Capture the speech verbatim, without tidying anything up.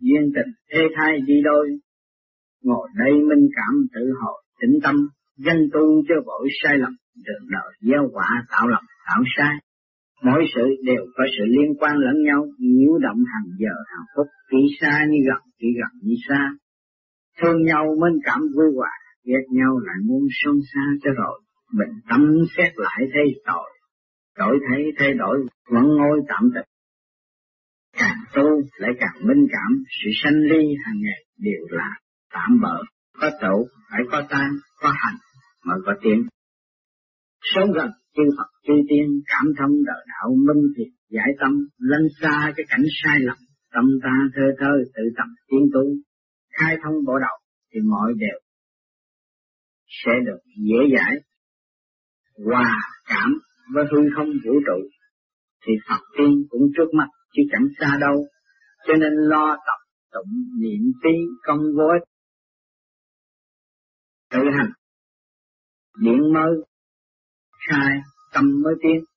duyên tình thê thai đi đôi. Ngồi đây minh cảm tự hồi tĩnh tâm, danh tu cho vội sai lầm, đường đời gieo quả tạo lầm tạo sai. Mỗi sự đều có sự liên quan lẫn nhau, nhiễu động hàng giờ hàng phút, kỳ xa như gần, kỳ gần như xa. Thương nhau minh cảm vui hòa, ghét nhau lại muốn sông xa cho rồi. Mình tâm xét lại thấy tội, đổi thấy thay đổi vẫn ngôi tạm tịch. Càng tu lại càng minh cảm, sự sanh ly hàng ngày đều là tạm bợ. Có trụ phải có tan, có hành mới có tiến. Sống gần chư Phật chư tiên, cảm thông đời đạo minh thiệt giải tâm, lăn xa cái cảnh sai lầm, tâm ta thơ thơ tự tập tiến tu, khai thông bộ đầu thì mọi đều sẽ được dễ dãi. Hòa cảm với hư không vũ trụ thì Phật tiên cũng trước mắt chứ chẳng xa đâu, cho nên lo tập tụng niệm phí công vô ích. Tự hành điện mới khai tâm mới tiến.